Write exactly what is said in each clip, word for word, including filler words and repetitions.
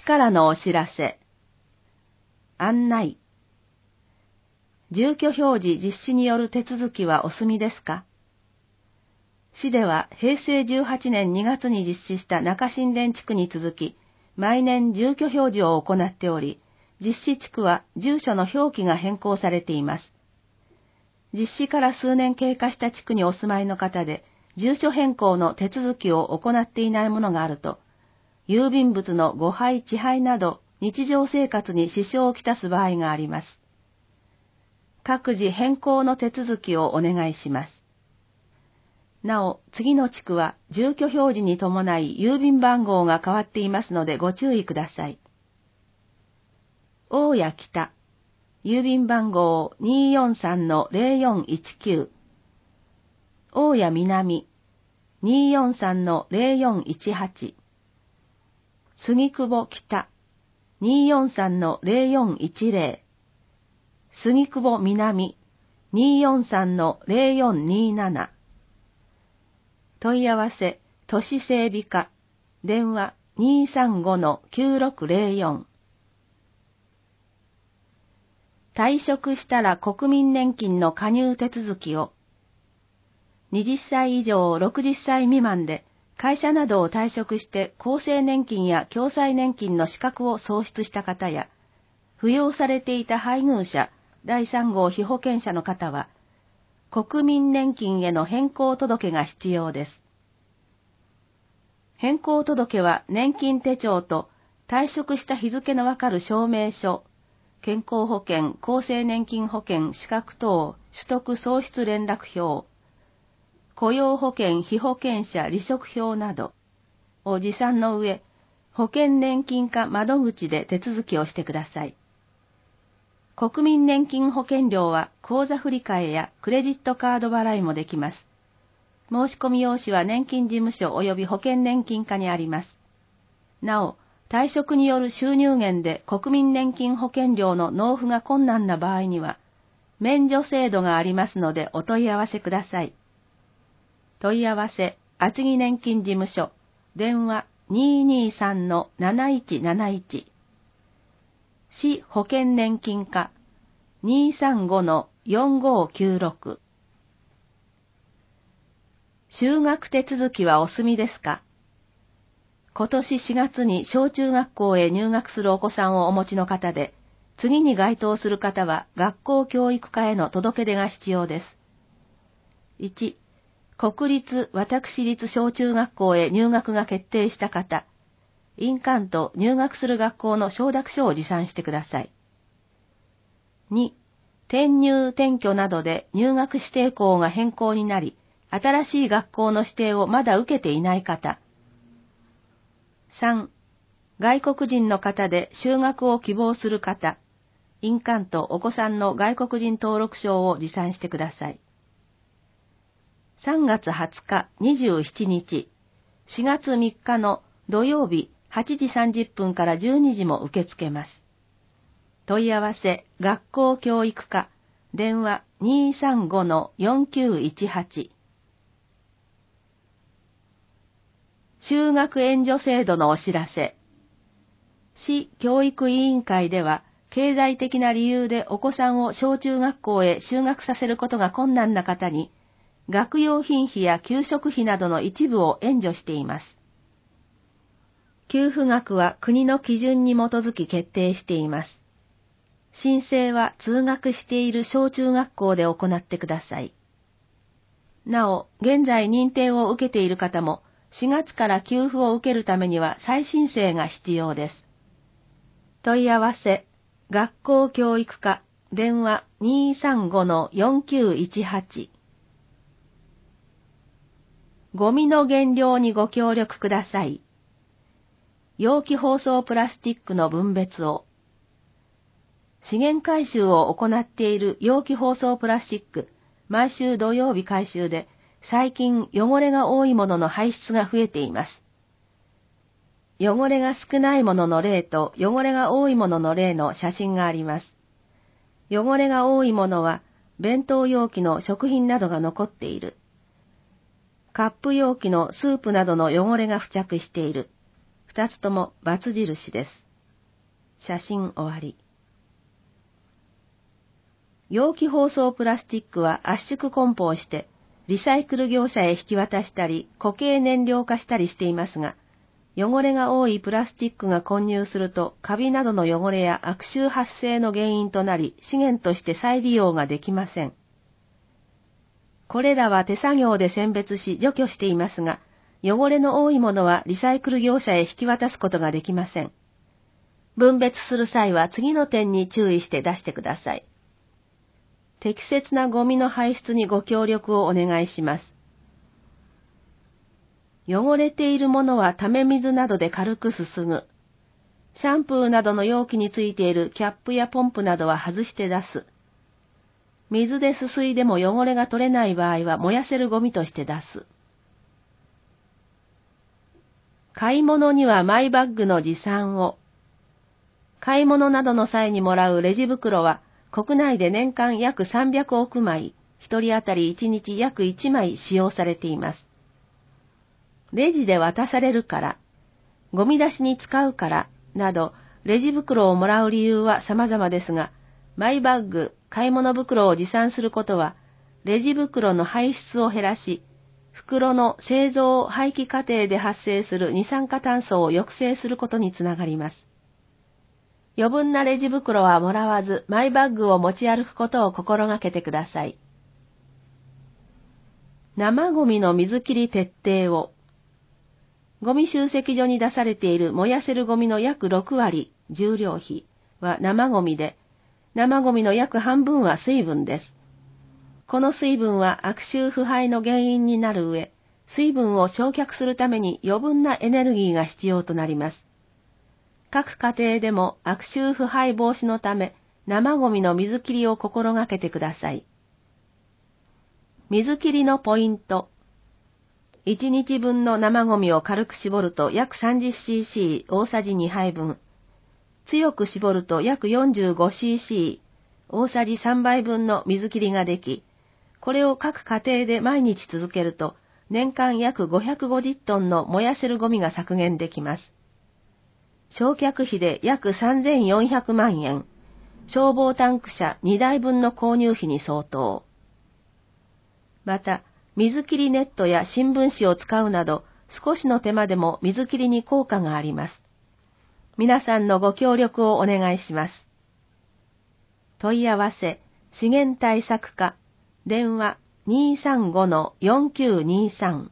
からのお知らせ。案内。住居表示実施による手続きはお済みですか？市ではへいせいじゅうはちねんにがつに実施した中新田地区に続き、毎年住居表示を行っており、実施地区は住所の表記が変更されています。実施から数年経過した地区にお住まいの方で、住所変更の手続きを行っていないものがあると、郵便物の誤配・遅配など日常生活に支障をきたす場合があります。各自変更の手続きをお願いします。なお、次の地区は住居表示に伴い郵便番号が変わっていますのでご注意ください。大谷北、郵便番号 にーよんさんのゼロよんいちきゅう。大谷南、にーよんさんのゼロよんいちはち。杉久保北、にーよんさんのゼロよんいちゼロ。杉久保南、にーよんさんのゼロよんにーなな。問い合わせ、都市整備課、電話 にーさんごのきゅうろくゼロよん。退職したら国民年金の加入手続きを。はたち以上ろくじゅっさい未満で、会社などを退職して厚生年金や共済年金の資格を喪失した方や、扶養されていた配偶者、だいさん号被保険者の方は、国民年金への変更届が必要です。変更届は年金手帳と退職した日付のわかる証明書、健康保険、厚生年金保険、資格等、取得喪失連絡票、雇用保険、被保険者、離職票などを持参の上、保険年金課窓口で手続きをしてください。国民年金保険料は口座振替やクレジットカード払いもできます。申し込み用紙は年金事務所及び保険年金課にあります。なお、退職による収入減で国民年金保険料の納付が困難な場合には、免除制度がありますのでお問い合わせください。問い合わせ、厚木年金事務所、電話 にーにーさんのなないちなないち。市保険年金課 にーさんごのよんごきゅうろく。就学手続きはお済みですか？今年しがつに小中学校へ入学するお子さんをお持ちの方で、次に該当する方は学校教育課への届け出が必要です。いち、国立私立小中学校へ入学が決定した方、印鑑と入学する学校の承諾書を持参してください。に、転入転居などで入学指定校が変更になり、新しい学校の指定をまだ受けていない方。さん、外国人の方で就学を希望する方、印鑑とお子さんの外国人登録証を持参してください。さんがつはつかにじゅうしちにち、しがつみっかの土曜日はちじさんじゅっぷんからじゅうにじも受け付けます。問い合わせ、学校教育課、電話 にーさんごのよんきゅういちはち。就学援助制度のお知らせ。市教育委員会では、経済的な理由でお子さんを小中学校へ就学させることが困難な方に、学用品費や給食費などの一部を援助しています。給付額は国の基準に基づき決定しています。申請は通学している小中学校で行ってください。なお、現在認定を受けている方も、しがつから給付を受けるためには再申請が必要です。問い合わせ、学校教育課、電話 にーさんごのよんきゅういちはち。ゴミの減量にご協力ください。容器包装プラスチックの分別を。資源回収を行っている容器包装プラスチック、毎週土曜日回収で、最近汚れが多いものの排出が増えています。汚れが少ないものの例と汚れが多いものの例の写真があります。汚れが多いものは、弁当容器の食品などが残っている。カップ容器のスープなどの汚れが付着している。二つとも×印です。 写真終わり。容器包装プラスチックは圧縮梱包して、リサイクル業者へ引き渡したり、固形燃料化したりしていますが、汚れが多いプラスチックが混入すると、カビなどの汚れや悪臭発生の原因となり、資源として再利用ができません。これらは手作業で選別し除去していますが、汚れの多いものはリサイクル業者へ引き渡すことができません。分別する際は次の点に注意して出してください。適切なゴミの排出にご協力をお願いします。汚れているものは溜め水などで軽くすすぐ。シャンプーなどの容器についているキャップやポンプなどは外して出す。水ですすいでも汚れが取れない場合は燃やせるゴミとして出す。買い物にはマイバッグの持参を。買い物などの際にもらうレジ袋は国内で年間約さんびゃくおくまい、一人当たりいちにち約いちまい使用されています。レジで渡されるから、ゴミ出しに使うから、など、レジ袋をもらう理由は様々ですが、マイバッグ、買い物袋を持参することは、レジ袋の排出を減らし、袋の製造・廃棄過程で発生する二酸化炭素を抑制することにつながります。余分なレジ袋はもらわず、マイバッグを持ち歩くことを心がけてください。生ゴミの水切り徹底を。ゴミ集積所に出されている燃やせるゴミの約ろくわり、重量比は生ゴミで、生ゴミの約半分は水分です。この水分は悪臭腐敗の原因になる上、水分を焼却するために余分なエネルギーが必要となります。各家庭でも悪臭腐敗防止のため、生ゴミの水切りを心がけてください。水切りのポイント。いちにちぶんの生ゴミを軽く絞ると約 さんじゅっシーシー 大さじにはいぶん。強く絞ると約 よんじゅうごシーシー 大さじさんばいぶんの水切りができ、これを各家庭で毎日続けると、年間約ごひゃくごじゅっトンの燃やせるゴミが削減できます。焼却費で約さんぜんよんひゃくまんえん、消防タンク車にだいぶんの購入費に相当。また、水切りネットや新聞紙を使うなど、少しの手間でも水切りに効果があります。皆さんのご協力をお願いします。問い合わせ、資源対策課、電話 にーさんごのよんきゅうにーさん。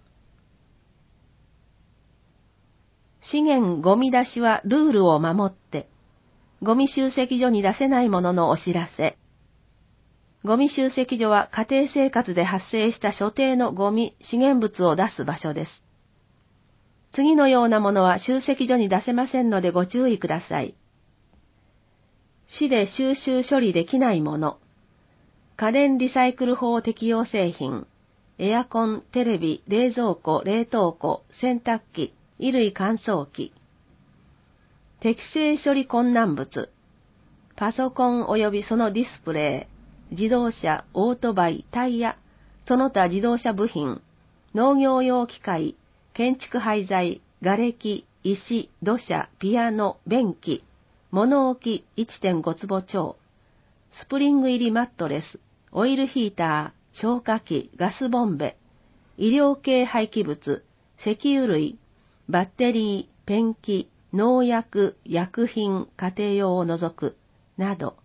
資源ゴミ出しはルールを守って、ゴミ集積所に出せないもののお知らせ。ゴミ集積所は家庭生活で発生した所定のゴミ、資源物を出す場所です。次のようなものは集積所に出せませんのでご注意ください。市で収集処理できないもの。家電リサイクル法適用製品。エアコン、テレビ、冷蔵庫、冷凍庫、洗濯機、衣類乾燥機。適正処理困難物。パソコン及びそのディスプレイ。自動車、オートバイ、タイヤ、その他自動車部品、農業用機械、建築廃材、瓦礫、石、土砂、ピアノ、便器、物置 いってんご 坪超、スプリング入りマットレス、オイルヒーター、消火器、ガスボンベ、医療系廃棄物、石油類、バッテリー、ペンキ、農薬、薬品、家庭用を除く、など、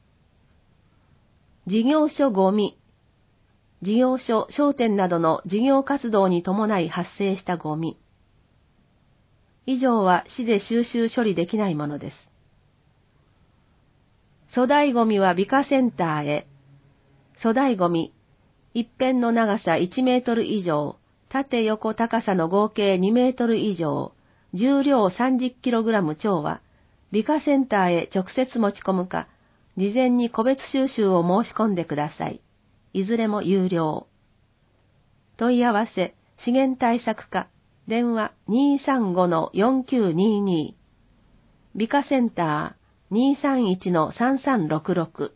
事業所ゴミ。事業所、商店などの事業活動に伴い発生したゴミ。以上は市で収集処理できないものです。粗大ゴミは美化センターへ。粗大ゴミ。一辺の長さいちメートル以上、縦横高さの合計にメートル以上、重量 さんじゅっキログラム 超は、美化センターへ直接持ち込むか、事前に個別収集を申し込んでください。いずれも有料。問い合わせ、資源対策課、電話 にーさんごのよんきゅうにーにー。美化センター にーさんいちのさんさんろくろく。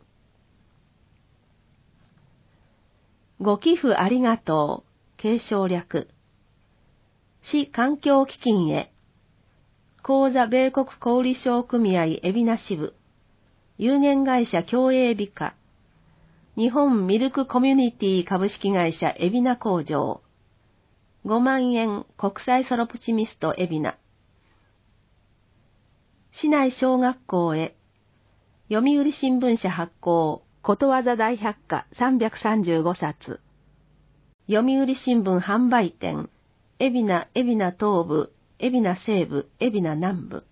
ご寄付ありがとう。継承略。市環境基金へ。 講座米国小売商組合海老名支部、有限会社共栄美化、日本ミルクコミュニティ株式会社海老名工場、ごまんえん国際ソロプチミスト海老名、市内小学校へ、読売新聞社発行、ことわざ大百科さんびゃくさんじゅうごさつ、読売新聞販売店、海老名海老名東部、海老名西部、海老名南部。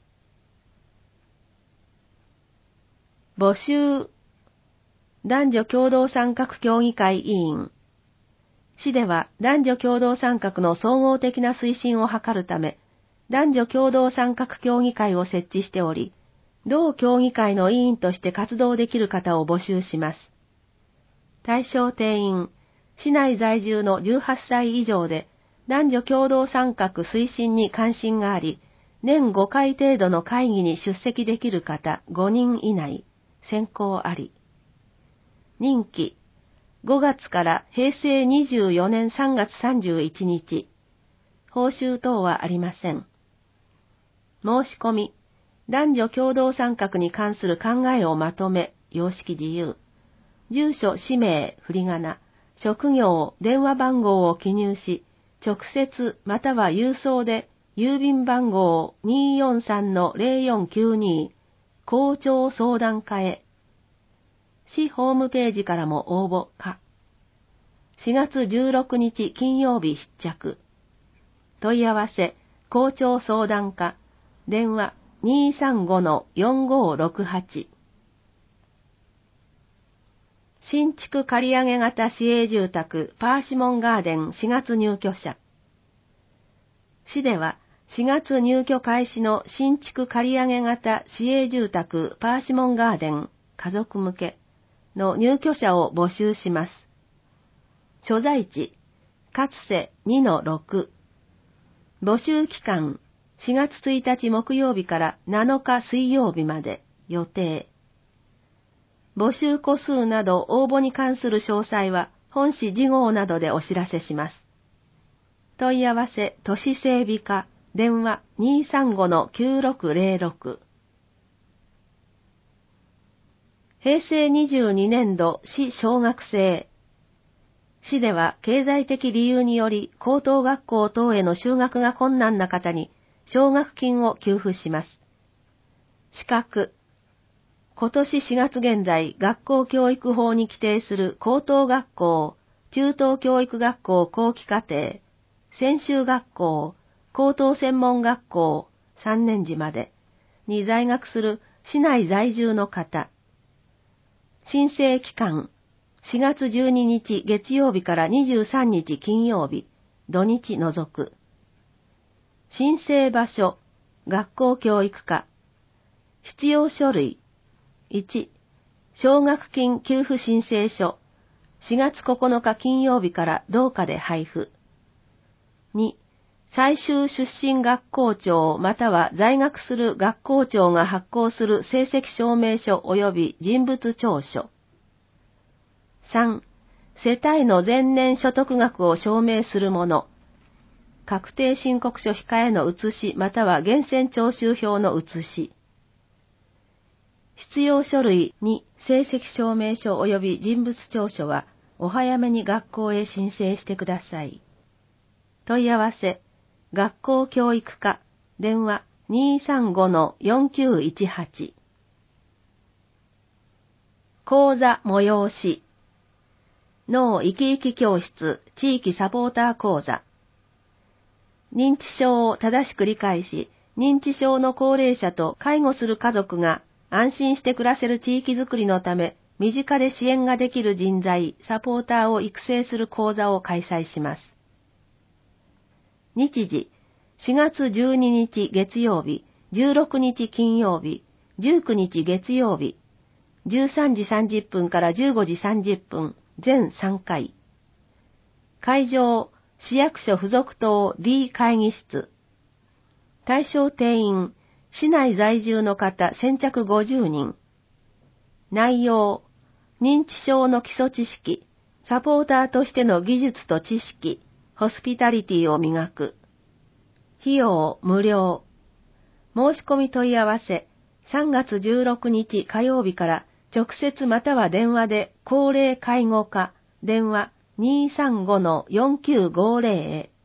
募集。男女共同参画協議会委員。市では男女共同参画の総合的な推進を図るため、男女共同参画協議会を設置しており、同協議会の委員として活動できる方を募集します。対象定員、市内在住のじゅうはっさい以上で、男女共同参画推進に関心があり、年ごかい程度の会議に出席できる方ごにん以内、選考あり。任期、ごがつからへいせいにじゅうよねんさんがつさんじゅういちにち。報酬等はありません。申し込み、男女共同参画に関する考えをまとめ、様式自由。住所、氏名、振り仮名、職業、電話番号を記入し、直接または郵送で郵便番号 にーよんさんのゼロよんきゅうに 校長相談課へ。市ホームページからも応募可。しがつじゅうろくにち金曜日必着。問い合わせ、校長相談課、電話 にーさんごのよんごろくはち。新築借上型市営住宅パーシモンガーデンしがつ入居者。市ではしがつ入居開始の新築借上型市営住宅パーシモンガーデン家族向けの入居者を募集します。所在地、勝瀬 にのろく。募集期間、しがつついたち木曜日からなのか水曜日まで予定。募集個数など応募に関する詳細は本誌次号などでお知らせします。問い合わせ都市整備課電話 にーさんごのきゅうろくゼロろく。へいせいにじゅうにねんど市小学生。市では経済的理由により高等学校等への就学が困難な方に奨学金を給付します。資格。今年しがつ現在、学校教育法に規定する高等学校、中等教育学校後期課程、専修学校、高等専門学校さんねんじまでに在学する市内在住の方。申請期間、しがつじゅうににち月曜日からにじゅうさんにち金曜日、土日除く。申請場所、学校教育課。必要書類。いち、奨学金給付申請書、しがつここのか金曜日から同課で配布。に、最終出身学校長または在学する学校長が発行する成績証明書及び人物調書。さん、世帯の前年所得額を証明するもの。確定申告書控えの写しまたは源泉徴収票の写し。必要書類に成績証明書及び人物調書はお早めに学校へ申請してください。問い合わせ、学校教育課、電話 にーさんごのよんきゅういちはち。講座催し。脳生き生き教室地域サポーター講座。認知症を正しく理解し、認知症の高齢者と介護する家族が安心して暮らせる地域づくりのため、身近で支援ができる人材、サポーターを育成する講座を開催します。日時、しがつじゅうににち月曜日、じゅうろくにち金曜日、じゅうくにち月曜日、じゅうさんじさんじゅっぷんからじゅうごじさんじゅっぷん、全さんかい。会場、市役所附属棟 D 会議室。対象定員、市内在住の方先着ごじゅうにん。内容、認知症の基礎知識、サポーターとしての技術と知識、ホスピタリティを磨く。費用無料。 申し込み問い合わせ、さんがつじゅうろくにち火曜日から直接または電話で高齢介護課、電話 にーさんごのよんきゅうごぜろ へ。